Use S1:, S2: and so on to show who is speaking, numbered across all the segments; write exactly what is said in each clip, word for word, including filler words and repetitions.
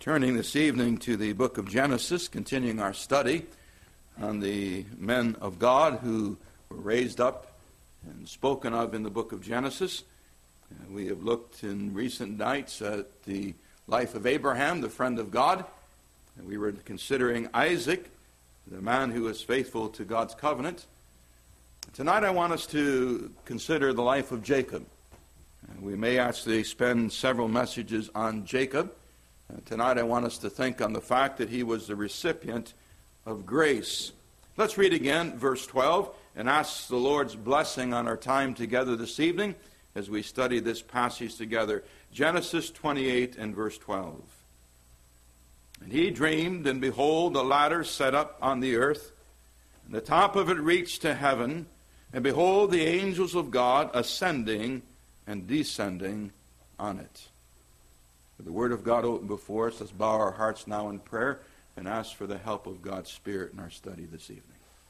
S1: Turning this evening to the book of Genesis, continuing our study on the men of God who were raised up and spoken of in the book of Genesis. Uh, we have looked in recent nights at the life of Abraham, the friend of God. And we were considering Isaac, the man who was faithful to God's covenant. Tonight I want us to consider the life of Jacob. Uh, we may actually spend several messages on Jacob. Uh, tonight I want us to think on the fact that he was the recipient of grace. Let's read again verse twelve and ask the Lord's blessing on our time together this evening as we study this passage together. Genesis twenty-eight and verse twelve. And he dreamed, and behold, a ladder set up on the earth, and the top of it reached to heaven, and behold, the angels of God ascending and descending on it. With the word of God open before us, let's bow our hearts now in prayer and ask for the help of God's Spirit in our study this evening.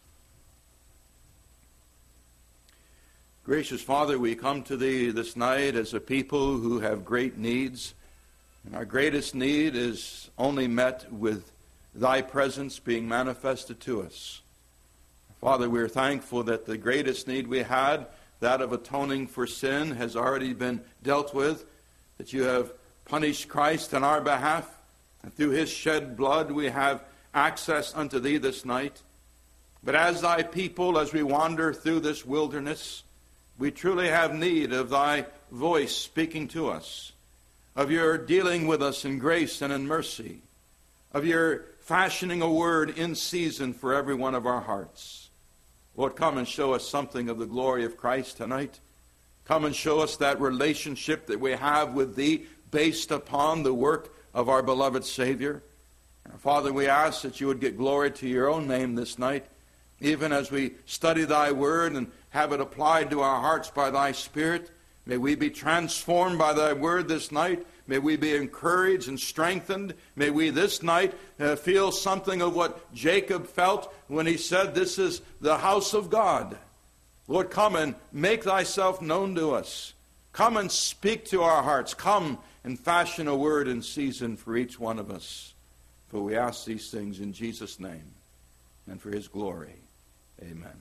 S1: Gracious Father, we come to Thee this night as a people who have great needs. And our greatest need is only met with Thy presence being manifested to us. Father, we are thankful that the greatest need we had, that of atoning for sin, has already been dealt with, that You have punished Christ on our behalf, and through His shed blood we have access unto Thee this night. But as Thy people, as we wander through this wilderness, we truly have need of Thy voice speaking to us, of Your dealing with us in grace and in mercy, of Your fashioning a word in season for every one of our hearts. Lord, come and show us something of the glory of Christ tonight. Come and show us that relationship that we have with Thee based upon the work of our beloved Savior. Now, Father, we ask that You would get glory to Your own name this night, even as we study Thy word and have it applied to our hearts by Thy Spirit. May we be transformed by Thy word this night. May we be encouraged and strengthened. May we this night uh, feel something of what Jacob felt when he said, "This is the house of God." Lord, come and make Thyself known to us. Come and speak to our hearts. Come and fashion a word in season for each one of us. For we ask these things in Jesus' name and for His glory. Amen.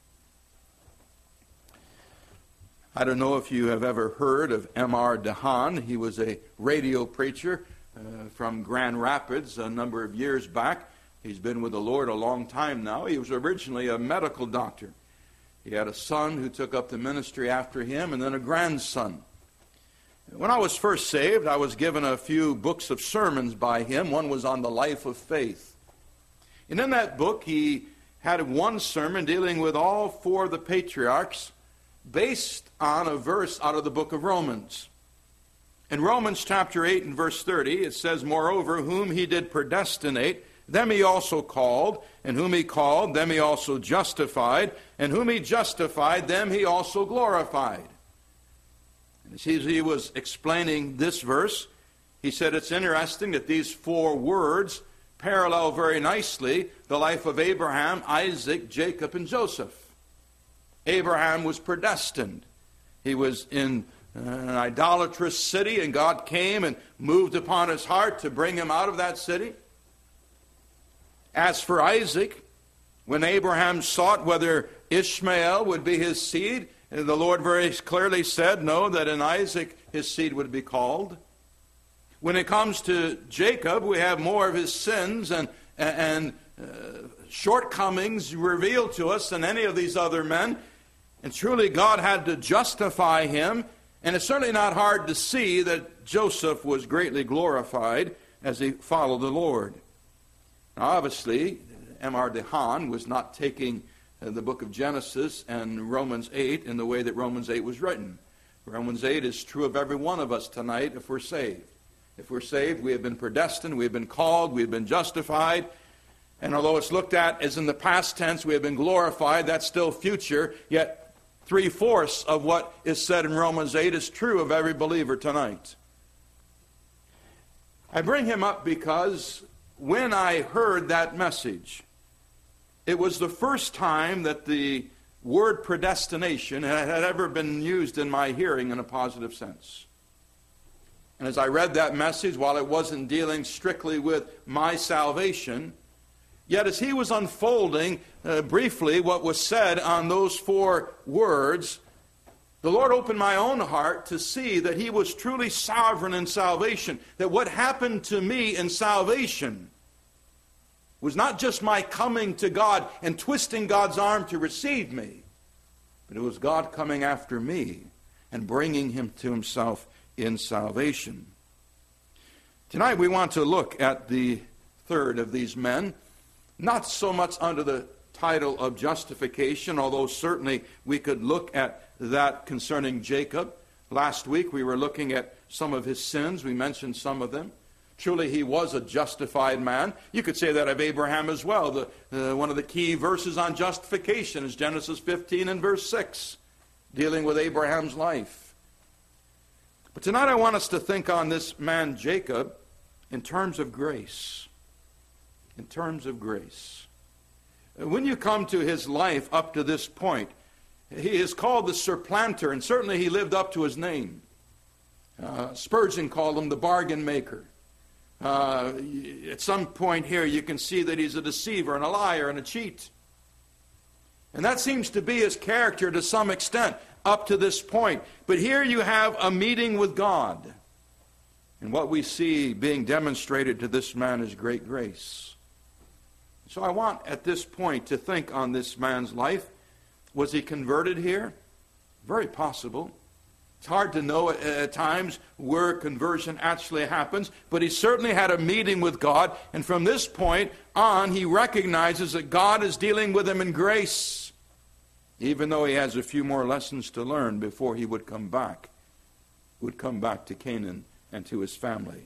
S1: I don't know if you have ever heard of M R DeHaan. He was a radio preacher uh, from Grand Rapids a number of years back. He's been with the Lord a long time now. He was originally a medical doctor. He had a son who took up the ministry after him, and then a grandson. When I was first saved, I was given a few books of sermons by him. One was on the life of faith. And in that book, he had one sermon dealing with all four of the patriarchs based on a verse out of the book of Romans. In Romans chapter eight and verse thirty, it says, "Moreover, whom He did predestinate, them He also called, and whom He called, them He also justified, and whom He justified, them He also glorified." And as he was explaining this verse, he said it's interesting that these four words parallel very nicely the life of Abraham, Isaac, Jacob, and Joseph. Abraham was predestined. He was in an idolatrous city, and God came and moved upon his heart to bring him out of that city. As for Isaac, when Abraham sought whether Ishmael would be his seed, the Lord very clearly said, no, that in Isaac his seed would be called. When it comes to Jacob, we have more of his sins and, and uh, shortcomings revealed to us than any of these other men. And truly God had to justify him. And it's certainly not hard to see that Joseph was greatly glorified as he followed the Lord. Now obviously, M R DeHaan was not taking the book of Genesis and Romans eight in the way that Romans eight was written. Romans eight is true of every one of us tonight if we're saved. If we're saved, we have been predestined, we have been called, we have been justified. And although it's looked at as in the past tense, we have been glorified, that's still future, yet three-fourths of what is said in Romans eight is true of every believer tonight. I bring him up because when I heard that message, it was the first time that the word predestination had ever been used in my hearing in a positive sense. And as I read that message, while it wasn't dealing strictly with my salvation, yet as he was unfolding uh, briefly what was said on those four words, the Lord opened my own heart to see that he was truly sovereign in salvation, that what happened to me in salvation was not just my coming to God and twisting God's arm to receive me, but it was God coming after me and bringing him to himself in salvation. Tonight we want to look at the third of these men, not so much under the title of justification, although certainly we could look at that concerning Jacob. Last week we were looking at some of his sins. We mentioned some of them. Truly he was a justified man. You could say that of Abraham as well. The, uh, one of the key verses on justification is Genesis fifteen and verse six, dealing with Abraham's life. But tonight I want us to think on this man Jacob in terms of grace. In terms of grace. When you come to his life up to this point, he is called the supplanter, and certainly he lived up to his name. Uh, Spurgeon called him the bargain maker. Uh, at some point here you can see that he's a deceiver and a liar and a cheat. And that seems to be his character to some extent up to this point. But here you have a meeting with God. And what we see being demonstrated to this man is great grace. So I want at this point to think on this man's life. Was he converted here? Very possible. It's hard to know at, at times where conversion actually happens, but he certainly had a meeting with God, and from this point on he recognizes that God is dealing with him in grace, even though he has a few more lessons to learn before he would come back, would come back to Canaan and to his family.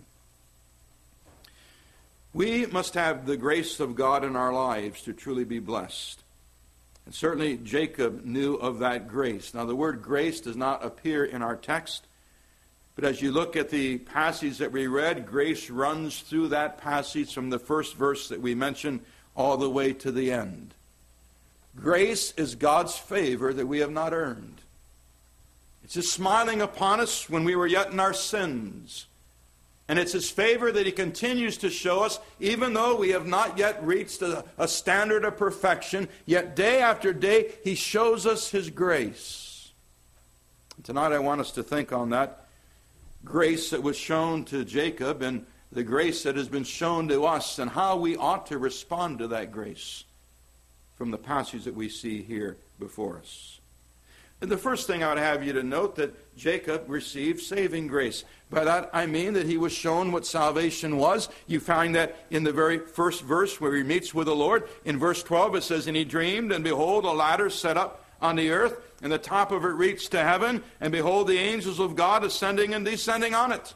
S1: We must have the grace of God in our lives to truly be blessed. And certainly Jacob knew of that grace. Now the word grace does not appear in our text, but as you look at the passage that we read, grace runs through that passage from the first verse that we mentioned all the way to the end. Grace is God's favor that we have not earned. It's His smiling upon us when we were yet in our sins. And it's His favor that He continues to show us, even though we have not yet reached a, a standard of perfection, yet day after day He shows us His grace. And tonight I want us to think on that grace that was shown to Jacob and the grace that has been shown to us and how we ought to respond to that grace from the passage that we see here before us. And the first thing I would have you to note that Jacob received saving grace. By that I mean that he was shown what salvation was. You find that in the very first verse where he meets with the Lord. In verse twelve it says, "And he dreamed, and behold, a ladder set up on the earth, and the top of it reached to heaven, and behold, the angels of God ascending and descending on it."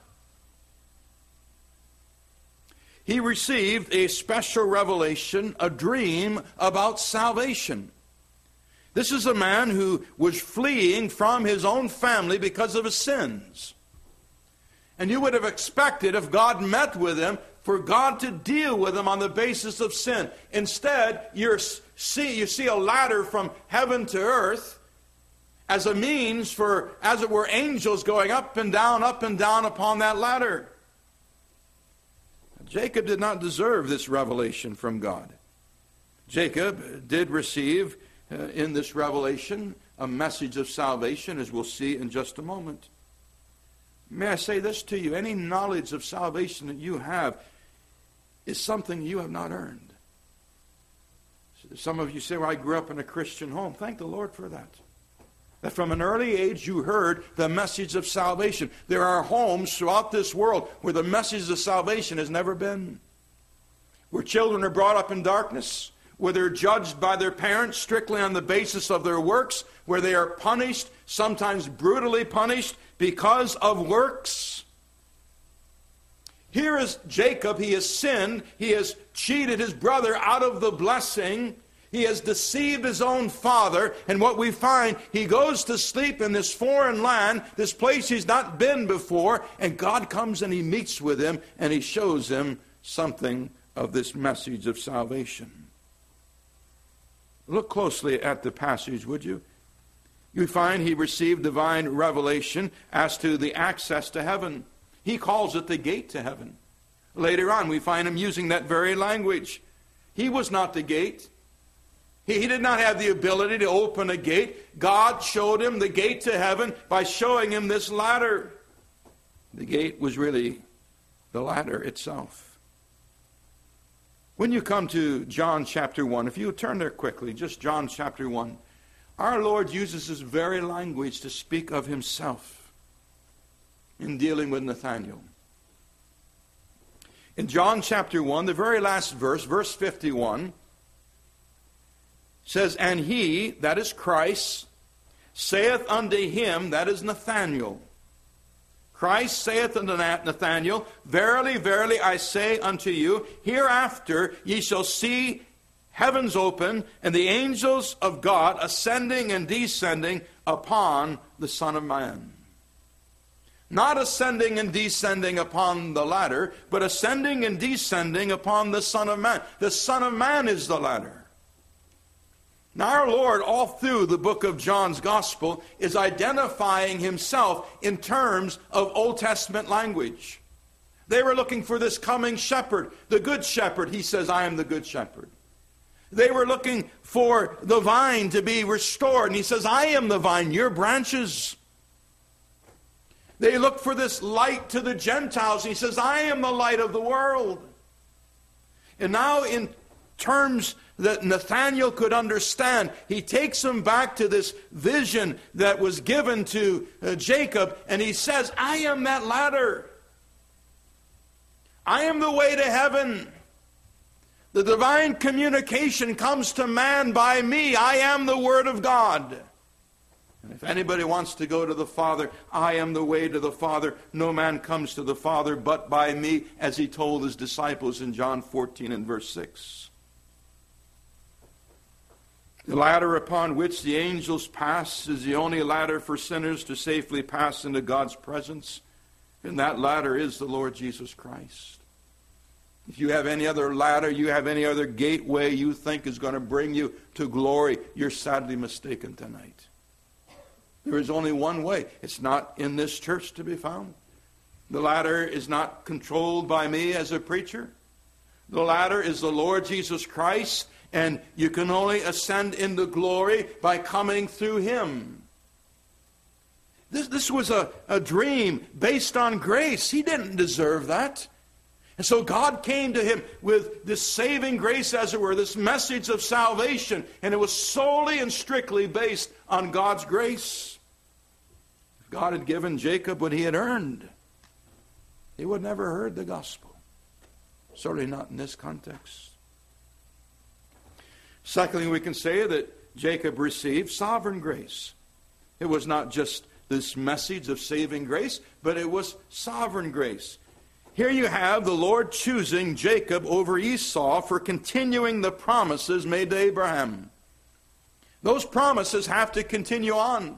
S1: He received a special revelation, a dream about salvation. This is a man who was fleeing from his own family because of his sins. And you would have expected, if God met with him, for God to deal with him on the basis of sin. Instead, you're see, you see a ladder from heaven to earth as a means for, as it were, angels going up and down, up and down upon that ladder. Jacob did not deserve this revelation from God. Jacob did receive Uh, in this revelation, a message of salvation, as we'll see in just a moment. May I say this to you? Any knowledge of salvation that you have is something you have not earned. Some of you say, well, I grew up in a Christian home. Thank the Lord for that. That from an early age you heard the message of salvation. There are homes throughout this world where the message of salvation has never been. Where children are brought up in darkness, where they're judged by their parents strictly on the basis of their works, where they are punished, sometimes brutally punished, because of works. Here is Jacob. He has sinned. He has cheated his brother out of the blessing. He has deceived his own father. And what we find, he goes to sleep in this foreign land, this place he's not been before, and God comes and He meets with him, and He shows him something of this message of salvation. Look closely at the passage, would you? You find he received divine revelation as to the access to heaven. He calls it the gate to heaven. Later on, we find him using that very language. He was not the gate. He, he did not have the ability to open a gate. God showed him the gate to heaven by showing him this ladder. The gate was really the ladder itself. When you come to John chapter one, if you turn there quickly, just John chapter one, our Lord uses this very language to speak of himself in dealing with Nathanael. In John chapter one, the very last verse, verse fifty-one, says, "And he," that is Christ, "saith unto him," that is Nathanael. Christ saith unto Nathanael, "Verily, verily, I say unto you, hereafter ye shall see heavens open, and the angels of God ascending and descending upon the Son of Man." Not ascending and descending upon the ladder, but ascending and descending upon the Son of Man. The Son of Man is the ladder. Now our Lord, all through the book of John's Gospel, is identifying himself in terms of Old Testament language. They were looking for this coming shepherd, the good shepherd. He says, "I am the good shepherd." They were looking for the vine to be restored, and he says, "I am the vine, your branches." They look for this light to the Gentiles. He says, "I am the light of the world." And now in terms that Nathanael could understand, he takes them back to this vision that was given to uh, Jacob, and he says, "I am that ladder. I am the way to heaven. The divine communication comes to man by me. I am the Word of God. And if anybody wants to go to the Father, I am the way to the Father. No man comes to the Father but by me," as he told his disciples in John fourteen and verse six. The ladder upon which the angels pass is the only ladder for sinners to safely pass into God's presence. And that ladder is the Lord Jesus Christ. If you have any other ladder, you have any other gateway you think is going to bring you to glory, you're sadly mistaken tonight. There is only one way. It's not in this church to be found. The ladder is not controlled by me as a preacher. The ladder is the Lord Jesus Christ, and you can only ascend into glory by coming through him. This, this was a, a dream based on grace. He didn't deserve that. And so God came to him with this saving grace, as it were, this message of salvation, and it was solely and strictly based on God's grace. If God had given Jacob what he had earned, he would never have heard the gospel. Certainly not in this context. Secondly, we can say that Jacob received sovereign grace. It was not just this message of saving grace, but it was sovereign grace. Here you have the Lord choosing Jacob over Esau for continuing the promises made to Abraham. Those promises have to continue on.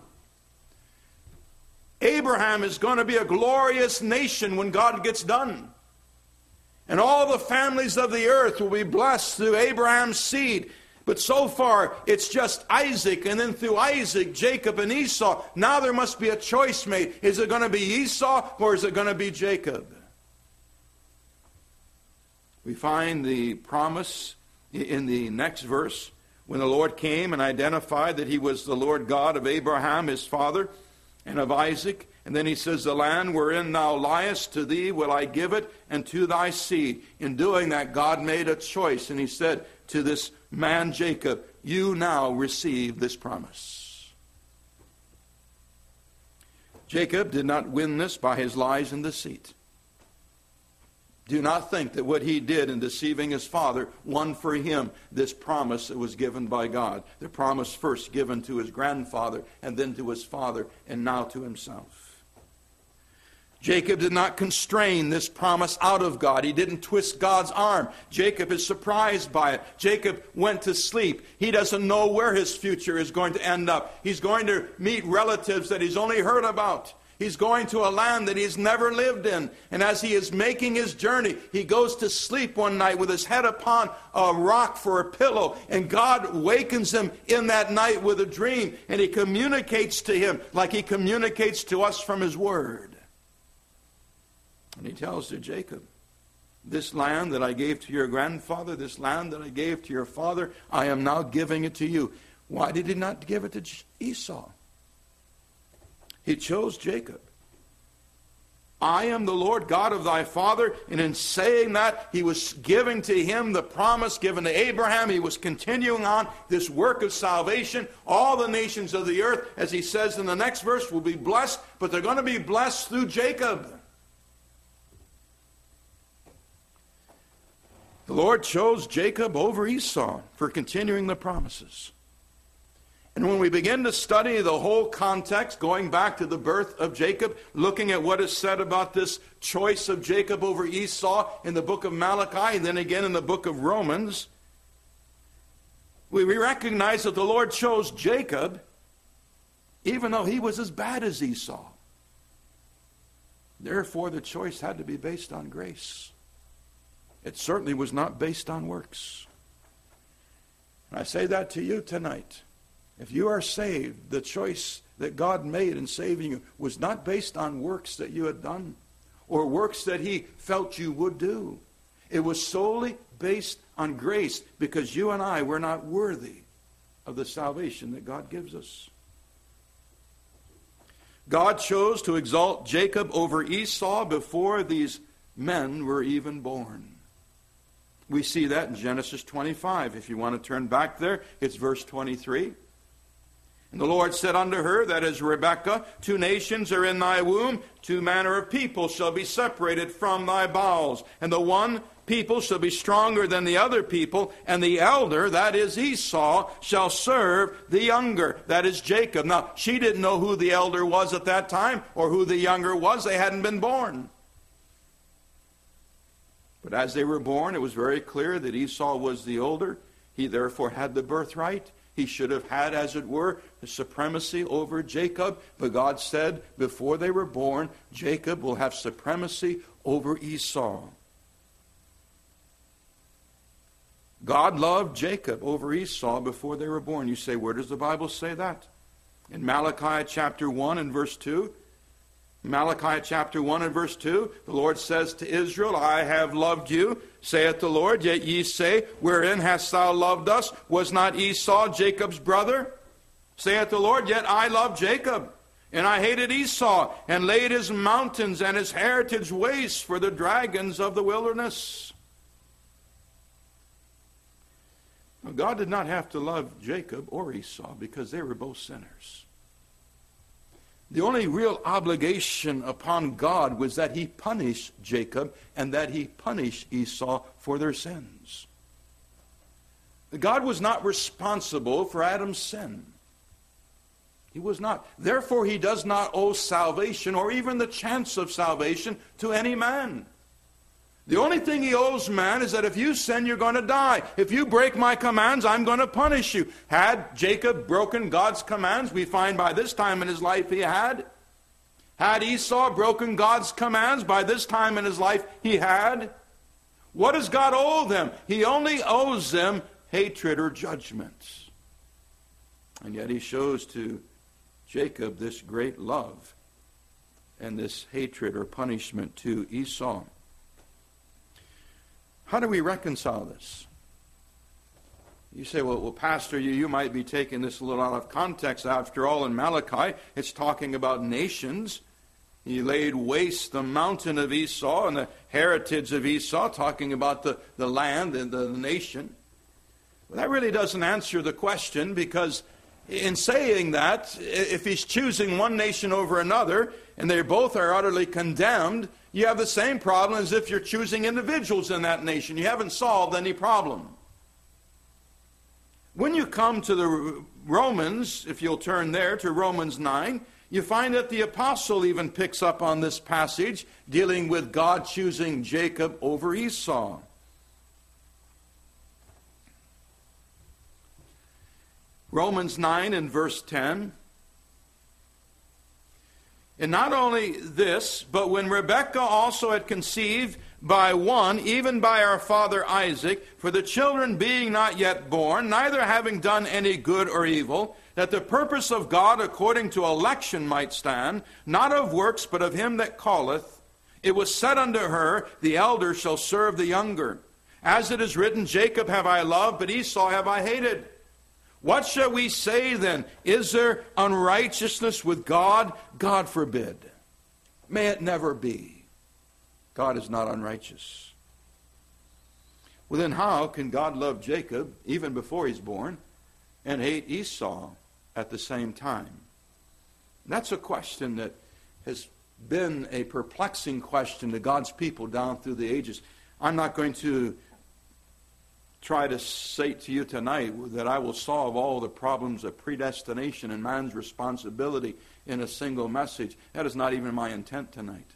S1: Abraham is going to be a glorious nation when God gets done. And all the families of the earth will be blessed through Abraham's seed. But so far, it's just Isaac, and then through Isaac, Jacob and Esau. Now there must be a choice made. Is it going to be Esau or is it going to be Jacob? We find the promise in the next verse when the Lord came and identified that he was the Lord God of Abraham, his father, and of Isaac. And then he says, "The land wherein thou liest, to thee will I give it, and to thy seed." In doing that, God made a choice, and he said to this man Jacob, "You now receive this promise." Jacob did not win this by his lies and deceit. Do not think that what he did in deceiving his father won for him this promise that was given by God. The promise first given to his grandfather, and then to his father, and now to himself. Jacob did not constrain this promise out of God. He didn't twist God's arm. Jacob is surprised by it. Jacob went to sleep. He doesn't know where his future is going to end up. He's going to meet relatives that he's only heard about. He's going to a land that he's never lived in. And as he is making his journey, he goes to sleep one night with his head upon a rock for a pillow. And God wakens him in that night with a dream. And he communicates to him like he communicates to us from his word. And he tells to Jacob, this land that I gave to your grandfather, this land that I gave to your father, I am now giving it to you. Why did he not give it to Esau? He chose Jacob. I am the Lord God of thy father. And in saying that, he was giving to him the promise given to Abraham. He was continuing on this work of salvation. All the nations of the earth, as he says in the next verse, will be blessed, but they're going to be blessed through Jacob. The Lord chose Jacob over Esau for continuing the promises. And when we begin to study the whole context, going back to the birth of Jacob, looking at what is said about this choice of Jacob over Esau in the book of Malachi, and then again in the book of Romans, we recognize that the Lord chose Jacob even though he was as bad as Esau. Therefore, the choice had to be based on grace. It certainly was not based on works. And I say that to you tonight. If you are saved, the choice that God made in saving you was not based on works that you had done or works that he felt you would do. It was solely based on grace because you and I were not worthy of the salvation that God gives us. God chose to exalt Jacob over Esau before these men were even born. We see that in Genesis twenty-five. If you want to turn back there, it's verse twenty-three. And the Lord said unto her, that is Rebekah, two nations are in thy womb, two manner of people shall be separated from thy bowels. And the one people shall be stronger than the other people, and the elder, that is Esau, shall serve the younger, that is Jacob. Now, she didn't know who the elder was at that time, or who the younger was. They hadn't been born. But as they were born, it was very clear that Esau was the older. He therefore had the birthright. He should have had, as it were, the supremacy over Jacob. But God said, before they were born, Jacob will have supremacy over Esau. God loved Jacob over Esau before they were born. You say, where does the Bible say that? In Malachi chapter one and verse two. Malachi chapter one and verse two, the Lord says to Israel, I have loved you, saith the Lord, yet ye say, wherein hast thou loved us? Was not Esau Jacob's brother? Saith the Lord, yet I loved Jacob, and I hated Esau, and laid his mountains and his heritage waste for the dragons of the wilderness. Now, God did not have to love Jacob or Esau because they were both sinners. The only real obligation upon God was that he punish Jacob and that he punish Esau for their sins. God was not responsible for Adam's sin. He was not. Therefore, he does not owe salvation or even the chance of salvation to any man. The only thing he owes man is that if you sin, you're going to die. If you break my commands, I'm going to punish you. Had Jacob broken God's commands? We find by this time in his life he had. Had Esau broken God's commands? By this time in his life he had. What does God owe them? He only owes them hatred or judgment. And yet he shows to Jacob this great love and this hatred or punishment to Esau. How do we reconcile this? You say, well, well Pastor, you, you might be taking this a little out of context. After all, in Malachi, it's talking about nations. He laid waste the mountain of Esau and the heritage of Esau, talking about the, the land and the, the nation. Well, that really doesn't answer the question, because in saying that, if he's choosing one nation over another, and they both are utterly condemned, you have the same problem as if you're choosing individuals in that nation. You haven't solved any problem. When you come to the Romans, if you'll turn there to Romans nine, you find that the apostle even picks up on this passage dealing with God choosing Jacob over Esau. Romans nine and verse ten. And not only this, but when Rebekah also had conceived by one, even by our father Isaac, for the children being not yet born, neither having done any good or evil, that the purpose of God according to election might stand, not of works, but of him that calleth. It was said unto her, the elder shall serve the younger. As it is written, Jacob have I loved, but Esau have I hated. What shall we say then? Is there unrighteousness with God? God forbid. May it never be. God is not unrighteous. Well, then how can God love Jacob, even before he's born, and hate Esau at the same time? That's a question that has been a perplexing question to God's people down through the ages. I'm not going to try to say to you tonight that I will solve all the problems of predestination and man's responsibility in a single message. That is not even my intent tonight.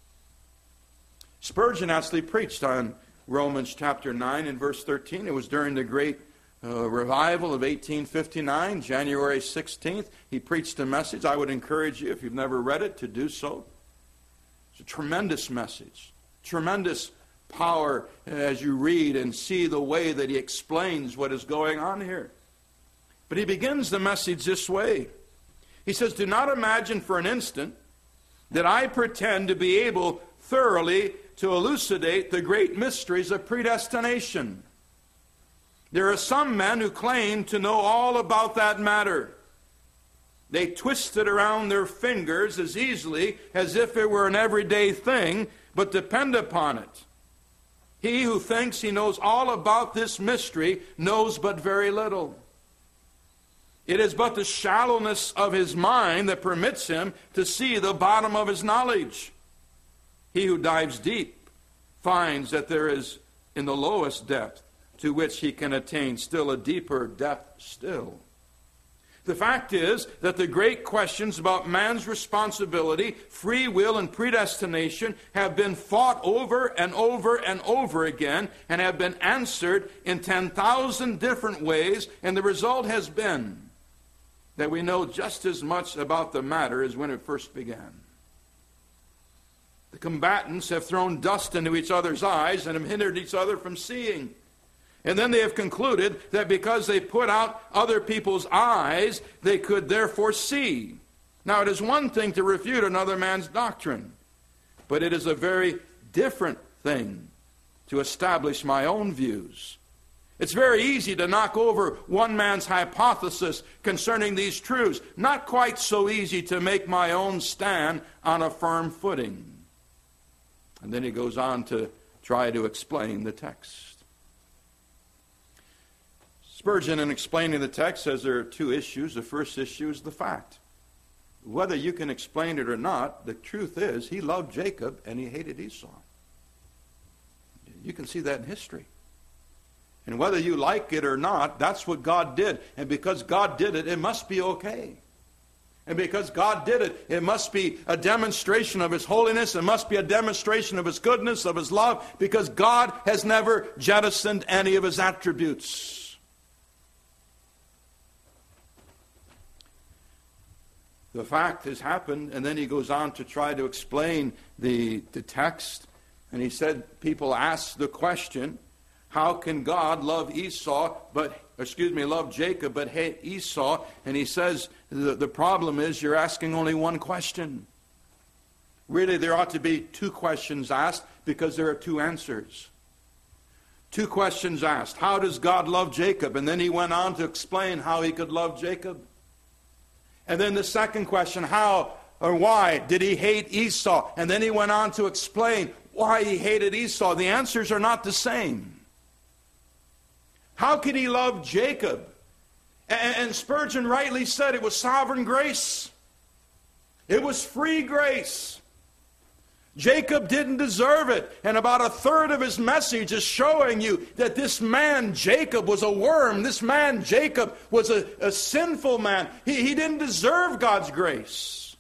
S1: Spurgeon actually preached on Romans chapter nine and verse thirteen. It was during the great uh, revival of eighteen fifty-nine, January sixteenth. He preached a message. I would encourage you, if you've never read it, to do so. It's a tremendous message. Tremendous power as you read and see the way that he explains what is going on here. But he begins the message this way. He says, do not imagine for an instant that I pretend to be able thoroughly to elucidate the great mysteries of predestination. There are some men who claim to know all about that matter. They twist it around their fingers as easily as if it were an everyday thing, but depend upon it. He who thinks he knows all about this mystery knows but very little. It is but the shallowness of his mind that permits him to see the bottom of his knowledge. He who dives deep finds that there is in the lowest depth to which he can attain still a deeper depth still. The fact is that the great questions about man's responsibility, free will, and predestination have been fought over and over and over again and have been answered in ten thousand different ways, and the result has been that we know just as much about the matter as when it first began. The combatants have thrown dust into each other's eyes and have hindered each other from seeing. And then they have concluded that because they put out other people's eyes, they could therefore see. Now, it is one thing to refute another man's doctrine, but it is a very different thing to establish my own views. It's very easy to knock over one man's hypothesis concerning these truths. Not quite so easy to make my own stand on a firm footing. And then he goes on to try to explain the text. Spurgeon, in explaining the text, says there are two issues. The first issue is the fact. Whether you can explain it or not, the truth is he loved Jacob and he hated Esau. You can see that in history. And whether you like it or not, that's what God did. And because God did it, it must be okay. And because God did it, it must be a demonstration of his holiness. It must be a demonstration of his goodness, of his love, because God has never jettisoned any of his attributes. The fact has happened, and then he goes on to try to explain the, the text. And he said, people ask the question, how can God love Esau, but, excuse me, love Jacob, but hate Esau? And he says, the, the problem is you're asking only one question. Really, there ought to be two questions asked because there are two answers. Two questions asked. How does God love Jacob? And then he went on to explain how he could love Jacob. And then the second question, how or why did he hate Esau? And then he went on to explain why he hated Esau. The answers are not the same. How could he love Jacob? And Spurgeon rightly said it was sovereign grace. It was free grace. Jacob didn't deserve it. And about a third of his message is showing you that this man, Jacob, was a worm. This man, Jacob, was a, a sinful man. He, he didn't deserve God's grace.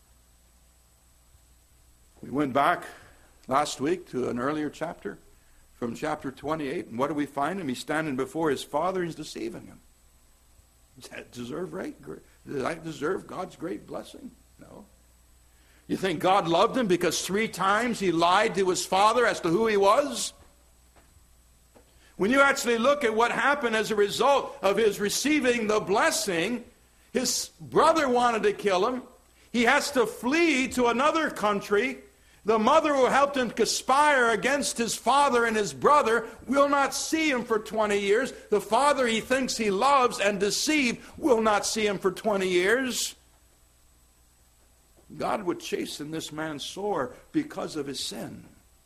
S1: We went back last week to an earlier chapter, from chapter twenty-eight. And what do we find him? He's standing before his father. He's deceiving him. Does that deserve right? Does that deserve God's great blessing? No. You think God loved him because three times he lied to his father as to who he was? When you actually look at what happened as a result of his receiving the blessing, his brother wanted to kill him. He has to flee to another country. The mother who helped him conspire against his father and his brother will not see him for twenty years. The father he thinks he loves and deceived will not see him for twenty years. God would chasten this man sore because of his sin.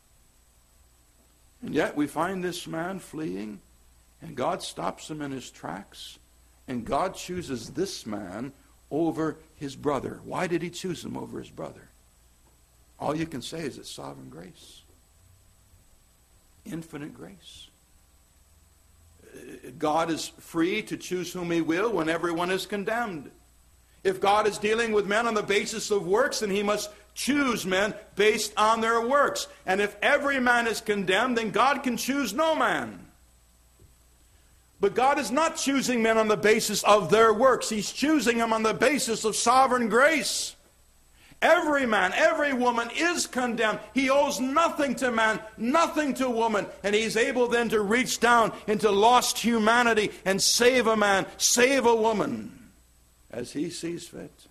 S1: And yet we find this man fleeing, and God stops him in his tracks, and God chooses this man over his brother. Why did he choose him over his brother? All you can say is it's sovereign grace. Infinite grace. God is free to choose whom he will when everyone is condemned. If God is dealing with men on the basis of works, then he must choose men based on their works. And if every man is condemned, then God can choose no man. But God is not choosing men on the basis of their works. He's choosing them on the basis of sovereign grace. Every man, every woman is condemned. He owes nothing to man, nothing to woman. And he's able then to reach down into lost humanity and save a man, save a woman, as he sees fit.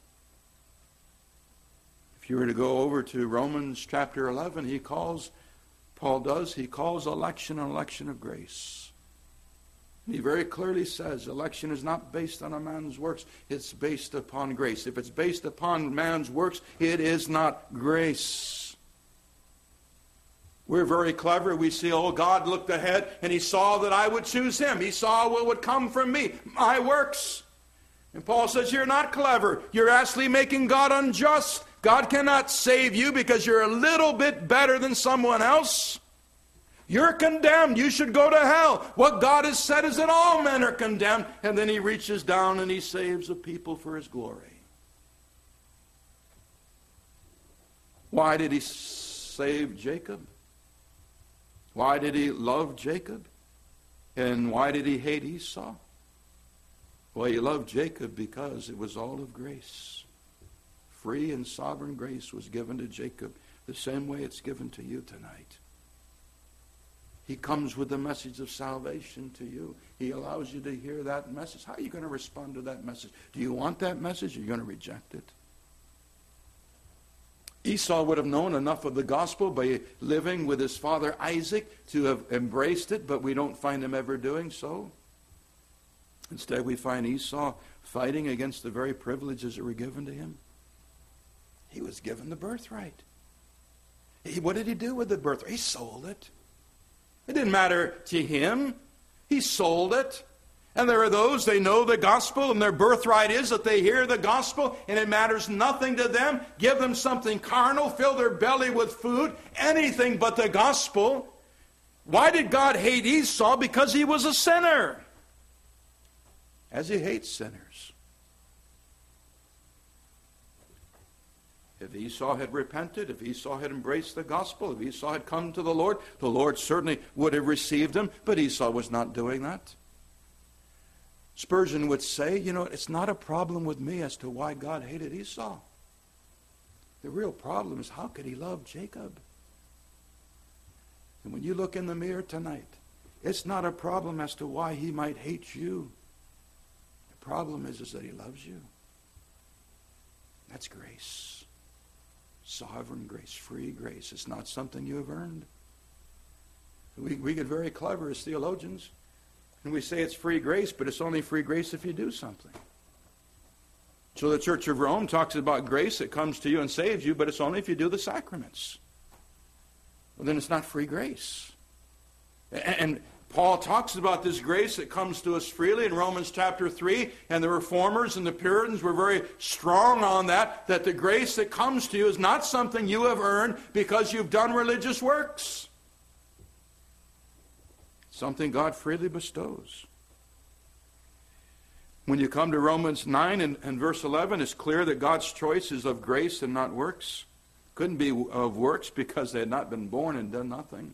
S1: If you were to go over to Romans chapter eleven, he calls, Paul does, he calls election an election of grace. He very clearly says election is not based on a man's works. It's based upon grace. If it's based upon man's works, it is not grace. We're very clever. We see, oh, God looked ahead and he saw that I would choose him. He saw what would come from me, my works. And Paul says, you're not clever. You're actually making God unjust. God cannot save you because you're a little bit better than someone else. You're condemned. You should go to hell. What God has said is that all men are condemned. And then he reaches down and he saves a people for his glory. Why did he save Jacob? Why did he love Jacob? And why did he hate Esau? Well, he loved Jacob because it was all of grace. Free and sovereign grace was given to Jacob the same way it's given to you tonight. He comes with the message of salvation to you. He allows you to hear that message. How are you going to respond to that message? Do you want that message or are you going to reject it? Esau would have known enough of the gospel by living with his father Isaac to have embraced it, but we don't find him ever doing so. Instead, we find Esau fighting against the very privileges that were given to him. He was given the birthright. He, what did he do with the birthright? He sold it. It didn't matter to him. He sold it. And there are those, they know the gospel, and their birthright is that they hear the gospel, and it matters nothing to them. Give them something carnal, fill their belly with food, anything but the gospel. Why did God hate Esau? Because he was a sinner. As he hates sinners. If Esau had repented, if Esau had embraced the gospel, if Esau had come to the Lord, the Lord certainly would have received him, but Esau was not doing that. Spurgeon would say, you know, it's not a problem with me as to why God hated Esau. The real problem is how could he love Jacob? And when you look in the mirror tonight, it's not a problem as to why he might hate you. The problem is, is that he loves you. That's grace. Sovereign grace, free grace. It's not something you have earned. We, we get very clever as theologians, and we say it's free grace, but it's only free grace if you do something. So the Church of Rome talks about grace that comes to you and saves you, but it's only if you do the sacraments. Well, then it's not free grace. And, and Paul talks about this grace that comes to us freely in Romans chapter three, and the Reformers and the Puritans were very strong on that, that the grace that comes to you is not something you have earned because you've done religious works. Something God freely bestows. When you come to Romans nine and, and verse eleven, it's clear that God's choice is of grace and not works. Couldn't be of works because they had not been born and done nothing.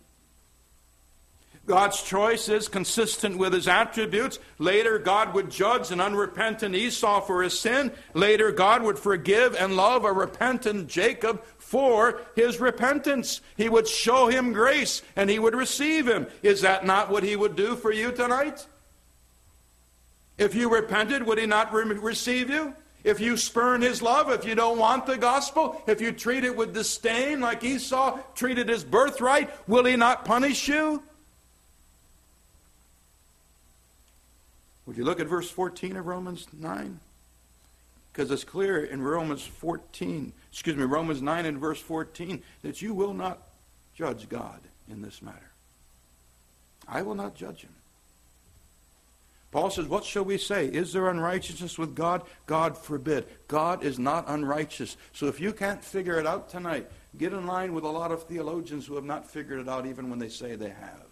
S1: God's choice is consistent with his attributes. Later, God would judge an unrepentant Esau for his sin. Later, God would forgive and love a repentant Jacob for his repentance. He would show him grace and he would receive him. Is that not what he would do for you tonight? If you repented, would he not re- receive you? If you spurn his love, if you don't want the gospel, if you treat it with disdain like Esau treated his birthright, will he not punish you? Would you look at verse fourteen of Romans nine? Because it's clear in Romans fourteen, excuse me, Romans nine and verse fourteen, that you will not judge God in this matter. I will not judge him. Paul says, what shall we say? Is there unrighteousness with God? God forbid. God is not unrighteous. So if you can't figure it out tonight, get in line with a lot of theologians who have not figured it out even when they say they have.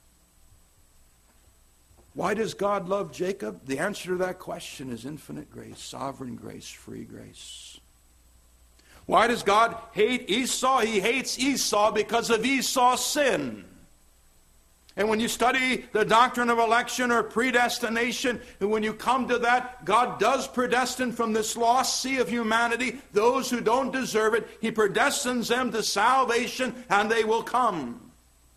S1: Why does God love Jacob? The answer to that question is infinite grace, sovereign grace, free grace. Why does God hate Esau? He hates Esau because of Esau's sin. And when you study the doctrine of election or predestination, and when you come to that, God does predestine from this lost sea of humanity those who don't deserve it. He predestines them to salvation, and they will come.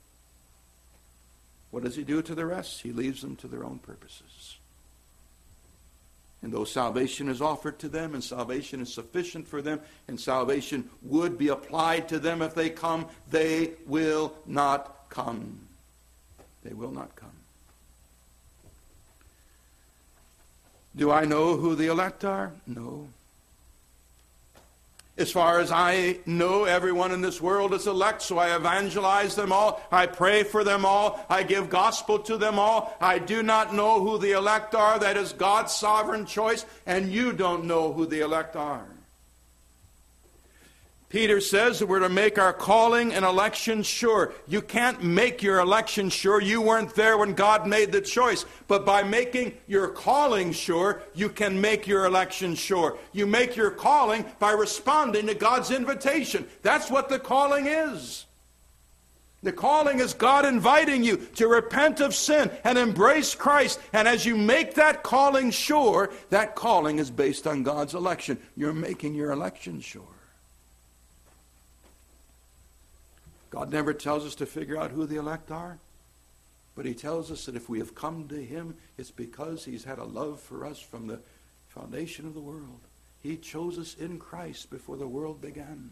S1: What does he do to the rest? He leaves them to their own purposes. And though salvation is offered to them, and salvation is sufficient for them, and salvation would be applied to them if they come, they will not come. They will not come. Do I know who the elect are? No. As far as I know, everyone in this world is elect, so I evangelize them all. I pray for them all. I give gospel to them all. I do not know who the elect are. That is God's sovereign choice, and you don't know who the elect are. Peter says that we're to make our calling and election sure. You can't make your election sure. You weren't there when God made the choice. But by making your calling sure, you can make your election sure. You make your calling by responding to God's invitation. That's what the calling is. The calling is God inviting you to repent of sin and embrace Christ. And as you make that calling sure, that calling is based on God's election. You're making your election sure. God never tells us to figure out who the elect are, but he tells us that if we have come to him, it's because he's had a love for us from the foundation of the world. He chose us in Christ before the world began.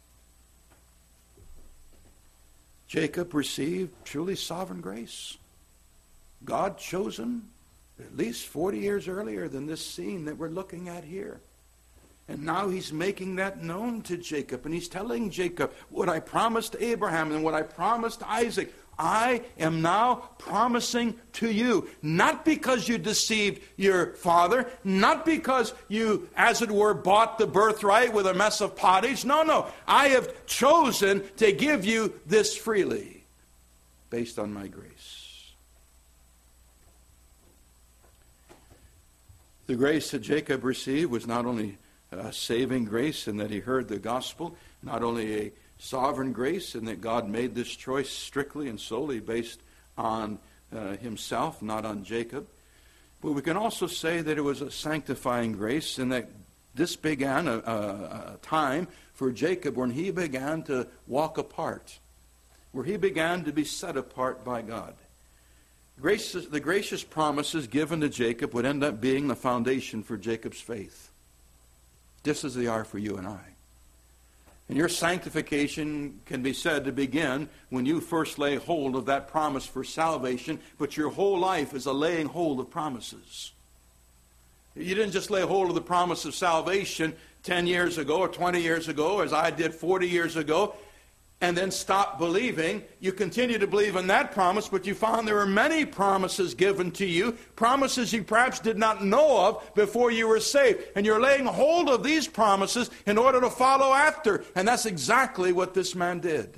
S1: Jacob received truly sovereign grace. God chose him at least forty years earlier than this scene that we're looking at here. And now he's making that known to Jacob. And he's telling Jacob what I promised Abraham and what I promised Isaac. I am now promising to you. Not because you deceived your father. Not because you, as it were, bought the birthright with a mess of pottage. No, no. I have chosen to give you this freely based on my grace. The grace that Jacob received was not only Uh, saving grace in that he heard the gospel, not only a sovereign grace in that God made this choice strictly and solely based on uh, himself, not on Jacob, but we can also say that it was a sanctifying grace in that this began a, a, a time for Jacob when he began to walk apart, where he began to be set apart by God. Grace, the gracious promises given to Jacob would end up being the foundation for Jacob's faith, just as they are for you and I. And your sanctification can be said to begin when you first lay hold of that promise for salvation, but your whole life is a laying hold of promises. You didn't just lay hold of the promise of salvation ten years ago or twenty years ago, as I did forty years ago, and then stop believing. You continue to believe in that promise, but you found there were many promises given to you, promises you perhaps did not know of before you were saved. And you're laying hold of these promises in order to follow after. And that's exactly what this man did.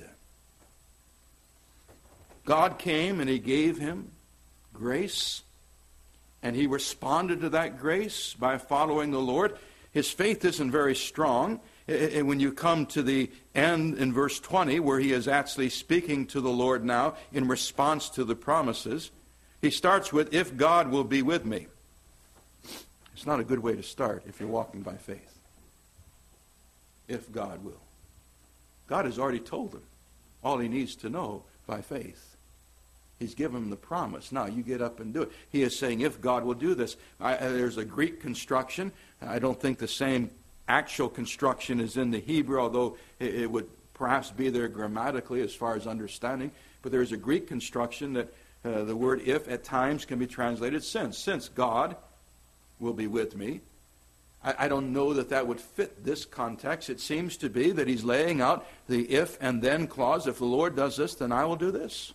S1: God came and he gave him grace, and he responded to that grace by following the Lord. His faith isn't very strong. And when you come to the end in verse twenty, where he is actually speaking to the Lord now in response to the promises, he starts with, if God will be with me. It's not a good way to start if you're walking by faith. If God will. God has already told him all he needs to know by faith. He's given him the promise. Now, you get up and do it. He is saying, if God will do this. I, there's a Greek construction. I don't think the same actual construction is in the Hebrew, although it, it would perhaps be there grammatically as far as understanding. But there's a Greek construction that uh, the word if at times can be translated since. Since God will be with me. I, I don't know that that would fit this context. It seems to be that he's laying out the if and then clause. If the Lord does this, then I will do this.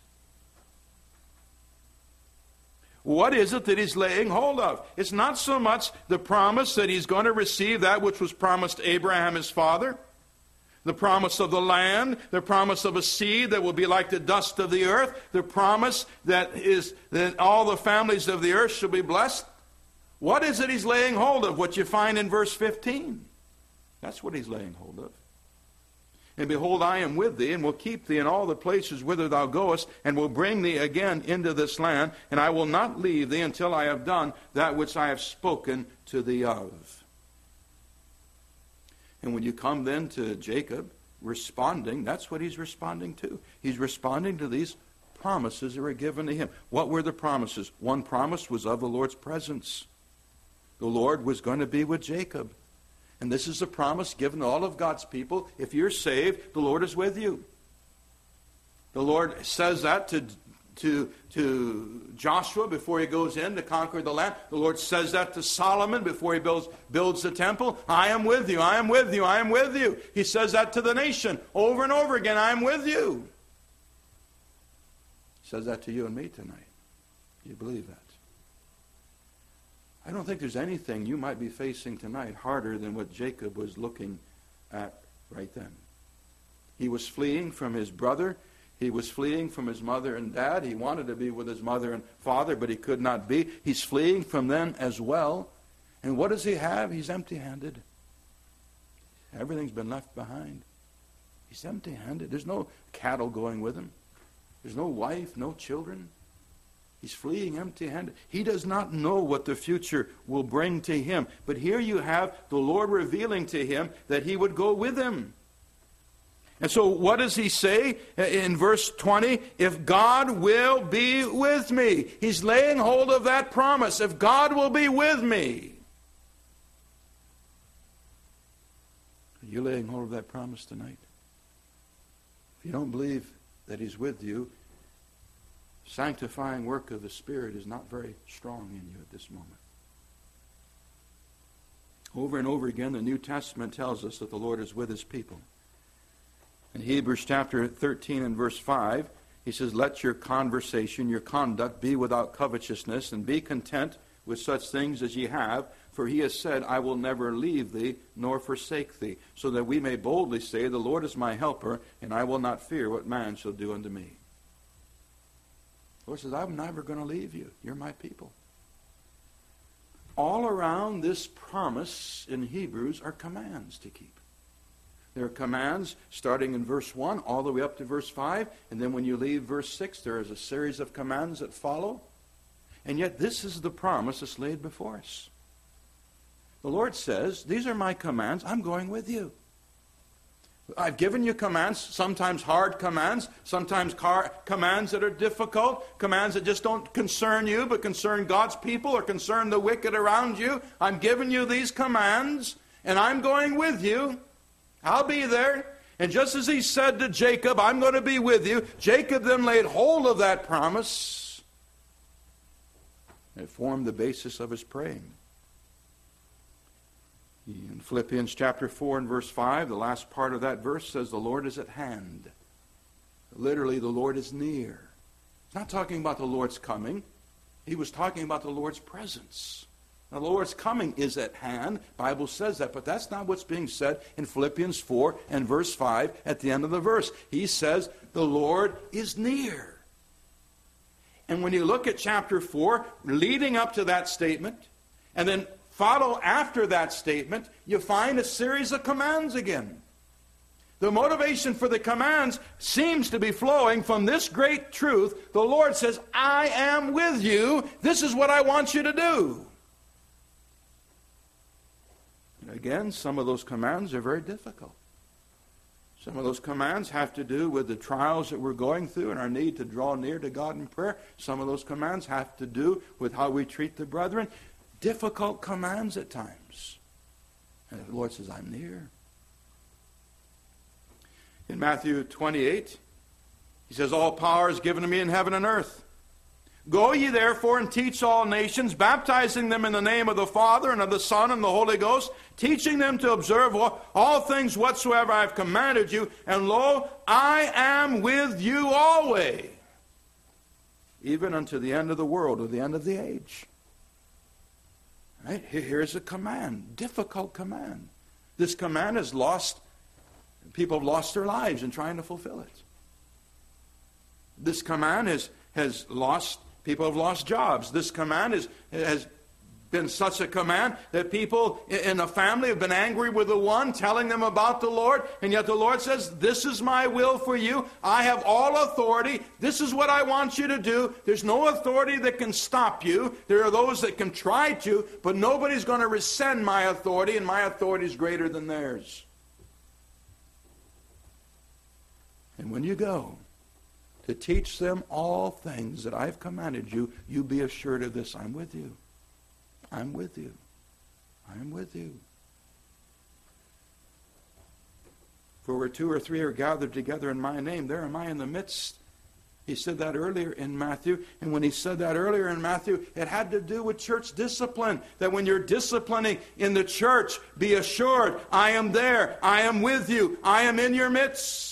S1: What is it that he's laying hold of? It's not so much the promise that he's going to receive that which was promised to Abraham, his father, the promise of the land, the promise of a seed that will be like the dust of the earth, the promise that is that all the families of the earth shall be blessed. What is it he's laying hold of? What you find in verse fifteen. That's what he's laying hold of. And behold, I am with thee, and will keep thee in all the places whither thou goest, and will bring thee again into this land, and I will not leave thee until I have done that which I have spoken to thee of. And when you come then to Jacob responding, that's what he's responding to. He's responding to these promises that were given to him. What were the promises? One promise was of the Lord's presence. The Lord was going to be with Jacob. And this is a promise given to all of God's people. If you're saved, the Lord is with you. The Lord says that to, to, to Joshua before he goes in to conquer the land. The Lord says that to Solomon before he builds, builds the temple. I am with you, I am with you, I am with you. He says that to the nation over and over again. I am with you. He says that to you and me tonight. Do you believe that? I don't think there's anything you might be facing tonight harder than what Jacob was looking at right then. He was fleeing from his brother. He was fleeing from his mother and dad. He wanted to be with his mother and father, but he could not be. He's fleeing from them as well. And what does he have? He's empty-handed. Everything's been left behind. He's empty-handed. There's no cattle going with him. There's no wife, no children. He's fleeing empty-handed. He does not know what the future will bring to him. But here you have the Lord revealing to him that he would go with him. And so what does he say in verse twenty? If God will be with me. He's laying hold of that promise. If God will be with me. Are you laying hold of that promise tonight? If you don't believe that he's with you, sanctifying work of the Spirit is not very strong in you at this moment. Over and over again, the New Testament tells us that the Lord is with his people. In Hebrews chapter thirteen and verse five, he says, let your conversation, your conduct be without covetousness, and be content with such things as ye have, for he has said, I will never leave thee nor forsake thee, so that we may boldly say, the Lord is my helper, and I will not fear what man shall do unto me. The Lord says, I'm never going to leave you. You're my people. All around this promise in Hebrews are commands to keep. There are commands starting in verse one all the way up to verse five. And then when you leave verse six, there is a series of commands that follow. And yet this is the promise that's laid before us. The Lord says, these are my commands. I'm going with you. I've given you commands, sometimes hard commands, sometimes car- commands that are difficult, commands that just don't concern you but concern God's people or concern the wicked around you. I'm giving you these commands, and I'm going with you. I'll be there. And just as he said to Jacob, I'm going to be with you, Jacob then laid hold of that promise. It formed the basis of his praying. In Philippians chapter four and verse five, the last part of that verse says the Lord is at hand. Literally, the Lord is near. It's not talking about the Lord's coming. He was talking about the Lord's presence. Now, the Lord's coming is at hand. The Bible says that, but that's not what's being said in Philippians four and verse five at the end of the verse. He says the Lord is near. And when you look at chapter four, leading up to that statement, and then follow after that statement, you find a series of commands again. The motivation for the commands seems to be flowing from this great truth. The Lord says, I am with you. This is what I want you to do. And again, some of those commands are very difficult. Some of those commands have to do with the trials that we're going through and our need to draw near to God in prayer. Some of those commands have to do with how we treat the brethren. Difficult commands at times. And the Lord says, I'm near. In Matthew twenty-eight, he says, all power is given to me in heaven and earth. Go ye therefore and teach all nations, baptizing them in the name of the Father and of the Son and the Holy Ghost, teaching them to observe all, all things whatsoever I have commanded you. And lo, I am with you always, even unto the end of the world, or the end of the age. Right? Here's a command, difficult command. This command has lost, people have lost their lives in trying to fulfill it. This command has, has lost, people have lost jobs. This command is, has been such a command that people in a family have been angry with the one, telling them about the Lord, and yet the Lord says, this is my will for you. I have all authority. This is what I want you to do. There's no authority that can stop you. There are those that can try to, but nobody's going to rescind my authority, and my authority is greater than theirs. And when you go to teach them all things that I've commanded you, you be assured of this, I'm with you. I'm with you. I'm with you. For where two or three are gathered together in my name, there am I in the midst. He said that earlier in Matthew. And when he said that earlier in Matthew, it had to do with church discipline. That when you're disciplining in the church, be assured, I am there. I am with you. I am in your midst.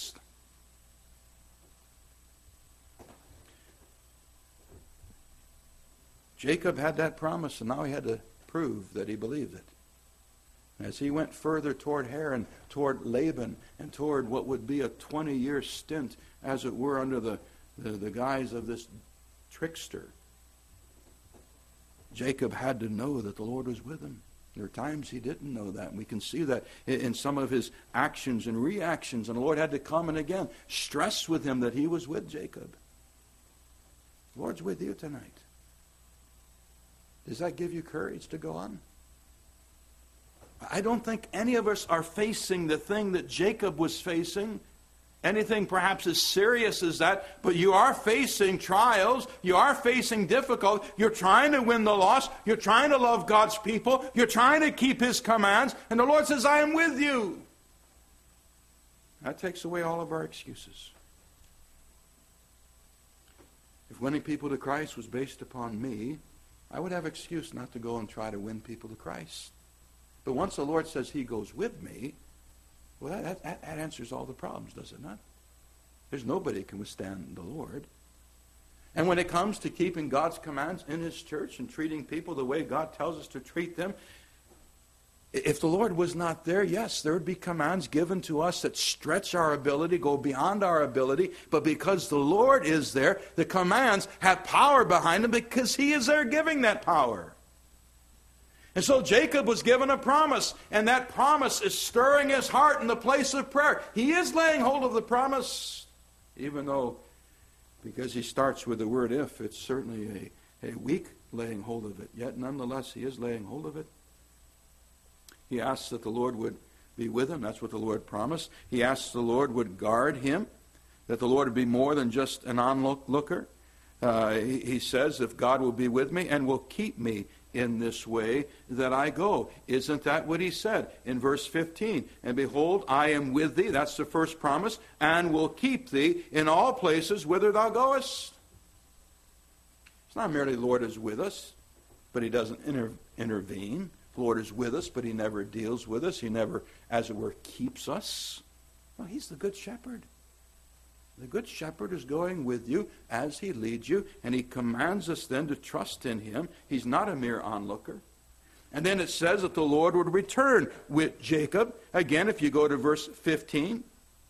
S1: Jacob had that promise, and now he had to prove that he believed it. As he went further toward Haran, toward Laban, and toward what would be a twenty-year stint, as it were, under the, the, the guise of this trickster, Jacob had to know that the Lord was with him. There are times he didn't know that, and we can see that in some of his actions and reactions, and the Lord had to come and again stress with him that he was with Jacob. The Lord's with you tonight. Does that give you courage to go on? I don't think any of us are facing the thing that Jacob was facing. Anything perhaps as serious as that. But you are facing trials. You are facing difficulty. You're trying to win the lost. You're trying to love God's people. You're trying to keep His commands. And the Lord says, I am with you. That takes away all of our excuses. If winning people to Christ was based upon me, I would have excuse not to go and try to win people to Christ. But once the Lord says He goes with me, well, that, that, that answers all the problems, does it not? There's nobody can withstand the Lord. And when it comes to keeping God's commands in His church and treating people the way God tells us to treat them, if the Lord was not there, yes, there would be commands given to us that stretch our ability, go beyond our ability. But because the Lord is there, the commands have power behind them because He is there giving that power. And so Jacob was given a promise, and that promise is stirring his heart in the place of prayer. He is laying hold of the promise, even though, because he starts with the word if, it's certainly a, a weak laying hold of it. Yet nonetheless, he is laying hold of it. He asks that the Lord would be with him. That's what the Lord promised. He asks the Lord would guard him, that the Lord would be more than just an onlooker. Uh, he, he says, if God will be with me and will keep me in this way that I go. Isn't that what he said in verse fifteen? And behold, I am with thee, that's the first promise, and will keep thee in all places whither thou goest. It's not merely the Lord is with us, but He doesn't inter- intervene. The Lord is with us, but He never deals with us. He never, as it were, keeps us. No, He's the good shepherd. The good shepherd is going with you as He leads you, and He commands us then to trust in Him. He's not a mere onlooker. And then it says that the Lord would return with Jacob. Again, if you go to verse fifteen,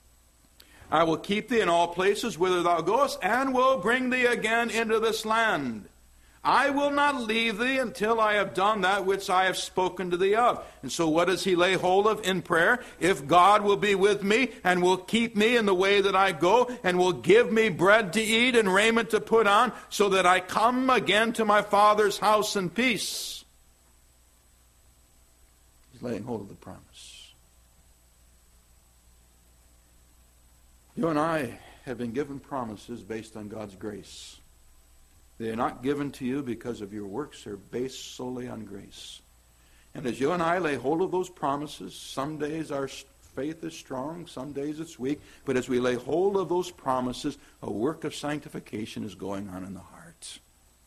S1: I will keep thee in all places whither thou goest, and will bring thee again into this land. I will not leave thee until I have done that which I have spoken to thee of. And so what does he lay hold of in prayer? If God will be with me and will keep me in the way that I go and will give me bread to eat and raiment to put on so that I come again to my Father's house in peace. He's laying hold of the promise. You and I have been given promises based on God's grace. They are not given to you because of your works. They're based solely on grace. And as you and I lay hold of those promises, some days our faith is strong, some days it's weak, but as we lay hold of those promises, a work of sanctification is going on in the heart.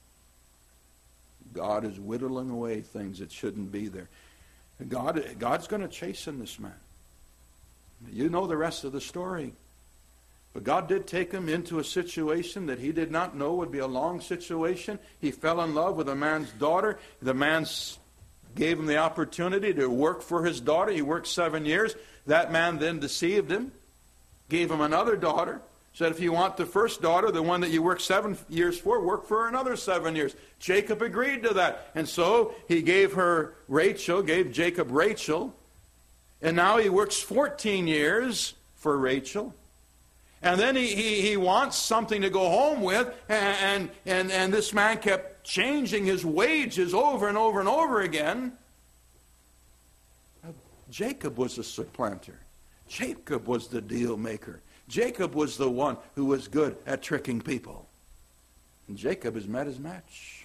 S1: God is whittling away things that shouldn't be there. God, God's going to chasten this man. You know the rest of the story. But God did take him into a situation that he did not know would be a long situation. He fell in love with a man's daughter. The man gave him the opportunity to work for his daughter. He worked seven years. That man then deceived him, gave him another daughter, said, if you want the first daughter, the one that you worked seven years for, work for another seven years. Jacob agreed to that. And so he gave her Rachel, gave Jacob Rachel. And now he works fourteen years for Rachel. And then he, he, he wants something to go home with, and, and, and this man kept changing his wages over and over and over again. Jacob was the supplanter. Jacob was the deal maker. Jacob was the one who was good at tricking people. And Jacob has met his match.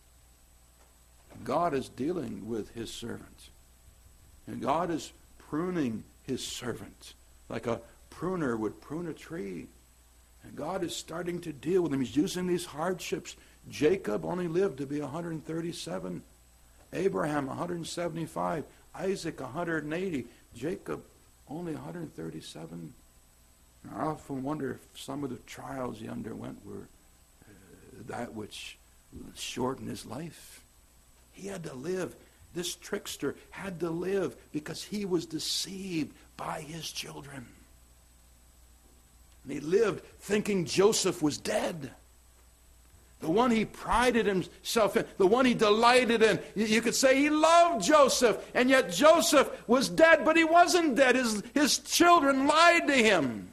S1: God is dealing with his servant. And God is pruning his servant like a pruner would prune a tree. And God is starting to deal with him. He's using these hardships. Jacob only lived to be one hundred thirty-seven. Abraham one hundred seventy-five. Isaac one hundred eighty. Jacob only one hundred thirty-seven. I often wonder if some of the trials he underwent were uh, that which shortened his life. He had to live. This trickster had to live because he was deceived by his children. And he lived thinking Joseph was dead. The one he prided himself in, the one he delighted in. You could say he loved Joseph, and yet Joseph was dead, but he wasn't dead. His, his children lied to him.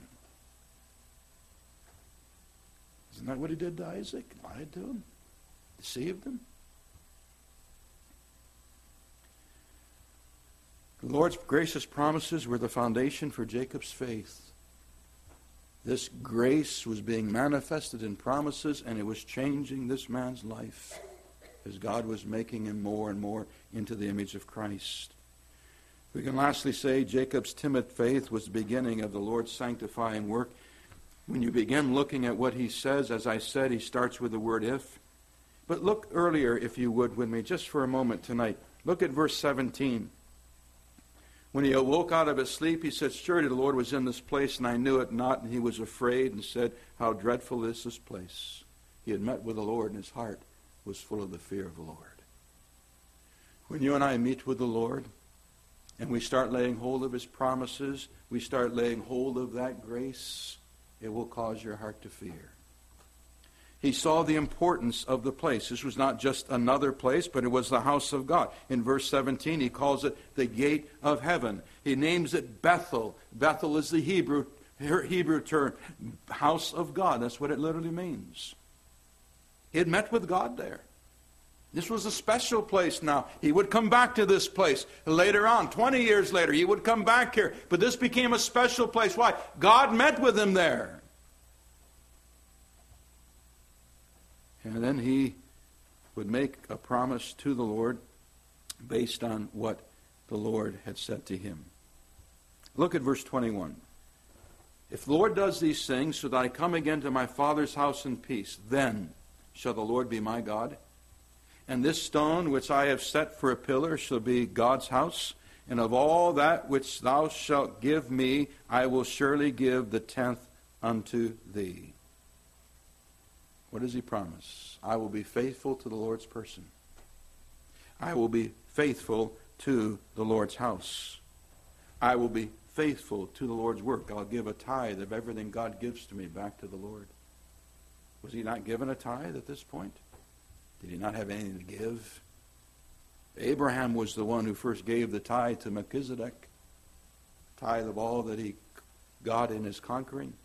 S1: Isn't that what he did to Isaac? Lied to him? Deceived him? The Lord's gracious promises were the foundation for Jacob's faith. This grace was being manifested in promises, and it was changing this man's life as God was making him more and more into the image of Christ. We can lastly say Jacob's timid faith was the beginning of the Lord's sanctifying work. When you begin looking at what he says, as I said, he starts with the word if. But look earlier, if you would, with me, just for a moment tonight. Look at verse seventeen. When he awoke out of his sleep, he said, surely the Lord was in this place, and I knew it not. And he was afraid and said, how dreadful is this place. He had met with the Lord, and his heart was full of the fear of the Lord. When you and I meet with the Lord, and we start laying hold of his promises, we start laying hold of that grace, it will cause your heart to fear. He saw the importance of the place. This was not just another place, but it was the house of God. In verse seventeen, he calls it the gate of heaven. He names it Bethel. Bethel is the Hebrew, Hebrew term, house of God. That's what it literally means. He had met with God there. This was a special place now. He would come back to this place later on. twenty years later, he would come back here. But this became a special place. Why? God met with him there. And then he would make a promise to the Lord based on what the Lord had said to him. Look at verse twenty-one. If the Lord does these things so that I come again to my father's house in peace, then shall the Lord be my God. And this stone which I have set for a pillar shall be God's house. And of all that which thou shalt give me, I will surely give the tenth unto thee. What does he promise? I will be faithful to the Lord's person. I will be faithful to the Lord's house. I will be faithful to the Lord's work. I'll give a tithe of everything God gives to me back to the Lord. Was he not given a tithe at this point? Did he not have anything to give? Abraham was the one who first gave the tithe to Melchizedek. Tithe of all that he got in his conquering.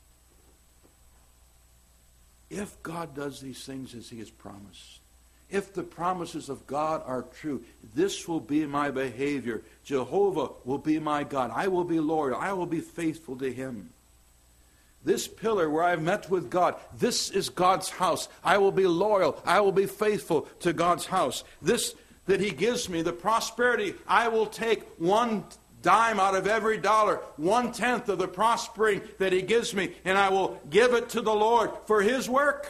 S1: If God does these things as he has promised, if the promises of God are true, this will be my behavior. Jehovah will be my God. I will be loyal. I will be faithful to him. This pillar where I've met with God, this is God's house. I will be loyal. I will be faithful to God's house. This that He gives me, the prosperity, I will take one dime out of every dollar, one-tenth of the prospering that He gives me, and I will give it to the Lord for His work.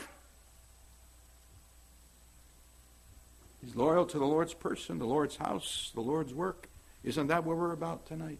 S1: He's loyal to the Lord's person, the Lord's house, the Lord's work. Isn't that what we're about tonight?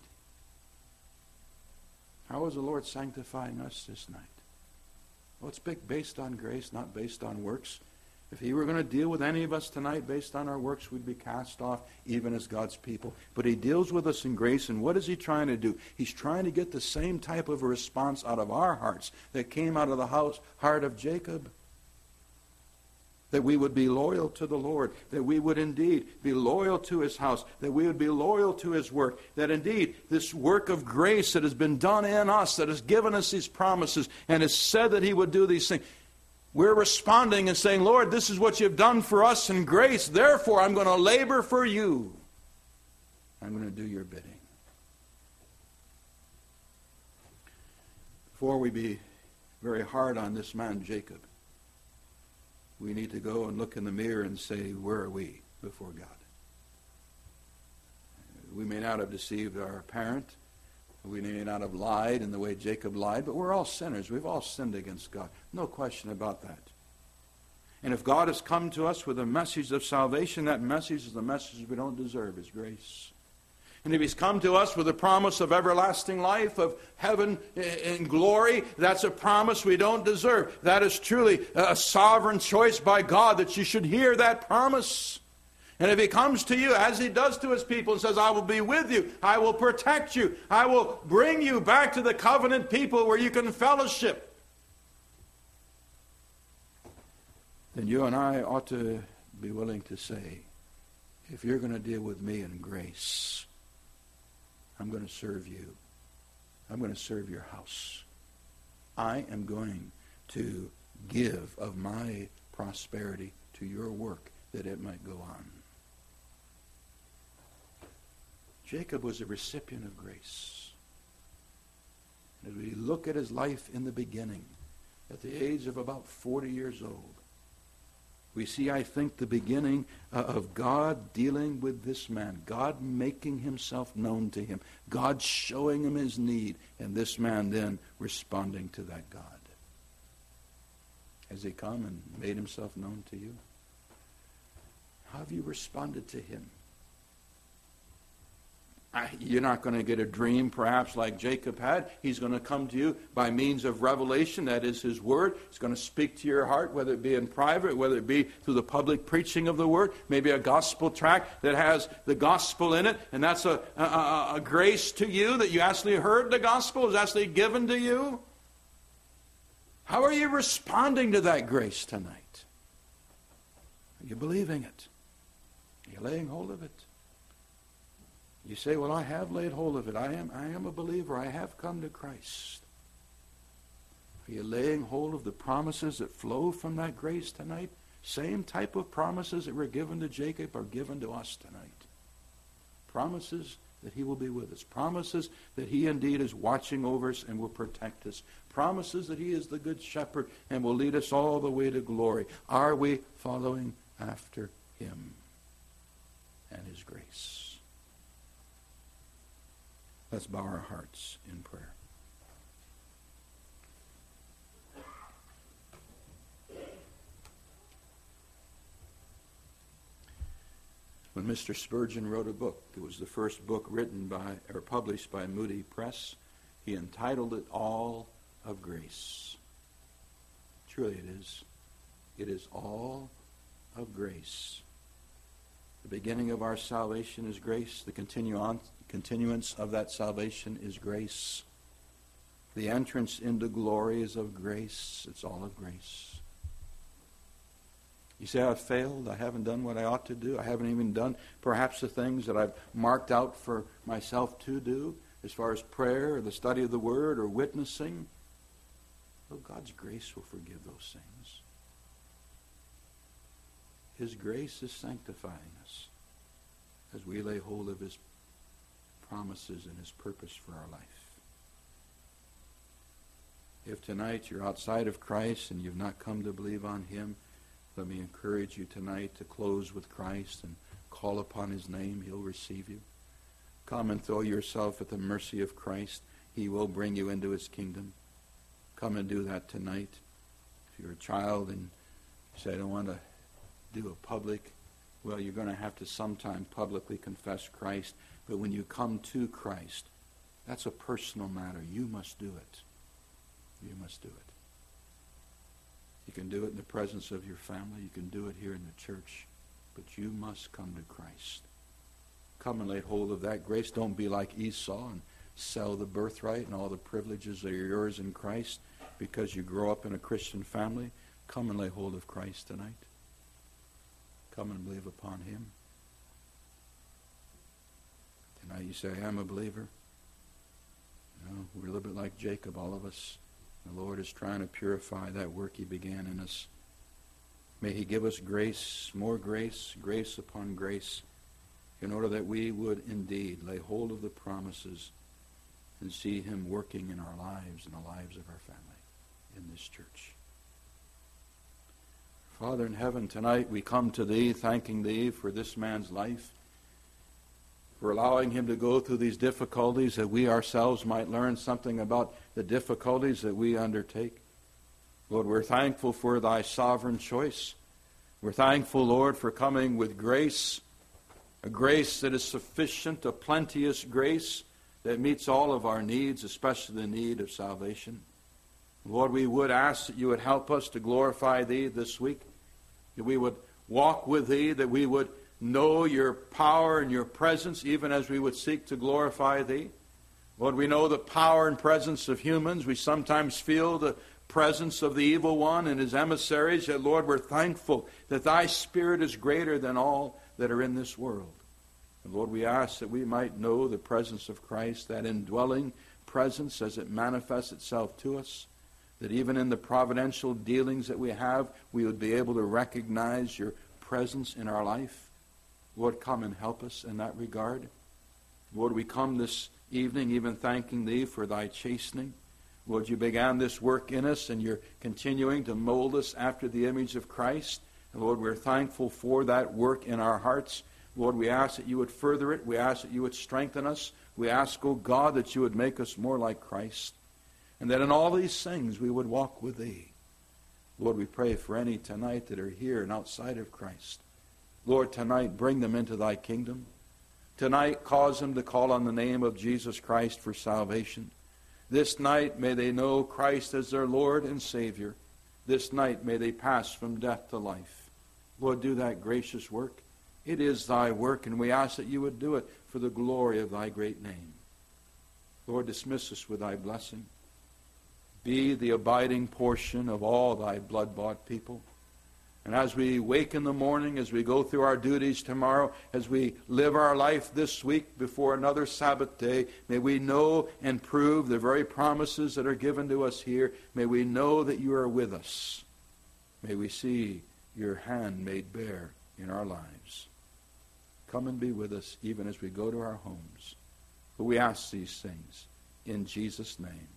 S1: How is the Lord sanctifying us this night? Well, it's based on grace, not based on works. If He were going to deal with any of us tonight based on our works, we'd be cast off, even as God's people. But He deals with us in grace, and what is He trying to do? He's trying to get the same type of a response out of our hearts that came out of the house, heart of Jacob. That we would be loyal to the Lord, that we would indeed be loyal to His house, that we would be loyal to His work, that indeed this work of grace that has been done in us, that has given us these promises and has said that He would do these things, we're responding and saying, Lord, this is what You've done for us in grace, therefore I'm going to labor for You. I'm going to do Your bidding. Before we be very hard on this man Jacob, we need to go and look in the mirror and say, where are we before God? We may not have deceived our parent. We may not have lied in the way Jacob lied, but we're all sinners. We've all sinned against God. No question about that. And if God has come to us with a message of salvation, that message is the message we don't deserve, His grace. And if He's come to us with a promise of everlasting life, of heaven in glory, that's a promise we don't deserve. That is truly a sovereign choice by God that you should hear that promise. And if He comes to you, as He does to His people, and says, I will be with you, I will protect you, I will bring you back to the covenant people where you can fellowship, then you and I ought to be willing to say, if you're going to deal with me in grace, I'm going to serve You. I'm going to serve Your house. I am going to give of my prosperity to Your work that it might go on. Jacob was a recipient of grace. As we look at his life in the beginning, at the age of about forty years old, we see, I think, the beginning uh, of God dealing with this man. God making Himself known to him. God showing him his need. And this man then responding to that God. Has He come and made Himself known to you? How have you responded to Him? You're not going to get a dream, perhaps, like Jacob had. He's going to come to you by means of revelation. That is His Word. He's going to speak to your heart, whether it be in private, whether it be through the public preaching of the Word. Maybe a gospel tract that has the gospel in it, and that's a, a, a grace to you that you actually heard the gospel, is actually given to you. How are you responding to that grace tonight? Are you believing it? Are you laying hold of it? You say, well, I have laid hold of it. I am, I am a believer. I have come to Christ. Are you laying hold of the promises that flow from that grace tonight? Same type of promises that were given to Jacob are given to us tonight. Promises that He will be with us. Promises that He indeed is watching over us and will protect us. Promises that He is the good shepherd and will lead us all the way to glory. Are we following after Him and His grace? Let's bow our hearts in prayer. When Mister Spurgeon wrote a book, it was the first book written by or published by Moody Press. He entitled it All of Grace. Truly it is. It is all of grace. The beginning of our salvation is grace. The continue on, continuance of that salvation is grace. The entrance into glory is of grace. It's all of grace. You say, I've failed. I haven't done what I ought to do. I haven't even done perhaps the things that I've marked out for myself to do as far as prayer or the study of the Word or witnessing. Well, God's grace will forgive those things. His grace is sanctifying us as we lay hold of His promises and His purpose for our life. If tonight you're outside of Christ and you've not come to believe on him, let me encourage you tonight to close with Christ and call upon his name. He'll receive you. Come and throw yourself at the mercy of Christ. He will bring you into his kingdom. Come and do that tonight. If you're a child and you say, I don't want to do a public, well, you're going to have to sometime publicly confess Christ. But when you come to Christ, that's a personal matter. You must do it. You must do it. You can do it in the presence of your family. You can do it here in the church. But you must come to Christ. Come and lay hold of that grace. Don't be like Esau and sell the birthright and all the privileges that are yours in Christ because you grow up in a Christian family. Come and lay hold of Christ tonight. Come and believe upon him. Tonight you say, I'm a believer. You know, we're a little bit like Jacob, all of us. The Lord is trying to purify that work he began in us. May he give us grace, more grace, grace upon grace, in order that we would indeed lay hold of the promises and see him working in our lives and the lives of our family in this church. Father in heaven, tonight we come to thee, thanking thee for this man's life, for allowing him to go through these difficulties, that we ourselves might learn something about the difficulties that we undertake. Lord, we're thankful for thy sovereign choice. We're thankful, Lord, for coming with grace, a grace that is sufficient, a plenteous grace that meets all of our needs, especially the need of salvation. Lord, we would ask that you would help us to glorify thee this week, that we would walk with thee, that we would know your power and your presence, even as we would seek to glorify thee. Lord, we know the power and presence of humans. We sometimes feel the presence of the evil one and his emissaries. Yet, Lord, we're thankful that thy Spirit is greater than all that are in this world. And Lord, we ask that we might know the presence of Christ, that indwelling presence as it manifests itself to us, that even in the providential dealings that we have, we would be able to recognize your presence in our life. Lord, come and help us in that regard. Lord, we come this evening even thanking thee for thy chastening. Lord, you began this work in us and you're continuing to mold us after the image of Christ. And Lord, we're thankful for that work in our hearts. Lord, we ask that you would further it. We ask that you would strengthen us. We ask, O God, that you would make us more like Christ. And that in all these things we would walk with thee. Lord, we pray for any tonight that are here and outside of Christ. Lord, tonight bring them into thy kingdom. Tonight cause them to call on the name of Jesus Christ for salvation. This night may they know Christ as their Lord and Savior. This night may they pass from death to life. Lord, do that gracious work. It is thy work, and we ask that you would do it for the glory of thy great name. Lord, dismiss us with thy blessing. Be the abiding portion of all thy blood-bought people. And as we wake in the morning, as we go through our duties tomorrow, as we live our life this week before another Sabbath day, may we know and prove the very promises that are given to us here. May we know that you are with us. May we see your hand made bare in our lives. Come and be with us even as we go to our homes. For we ask these things in Jesus' name.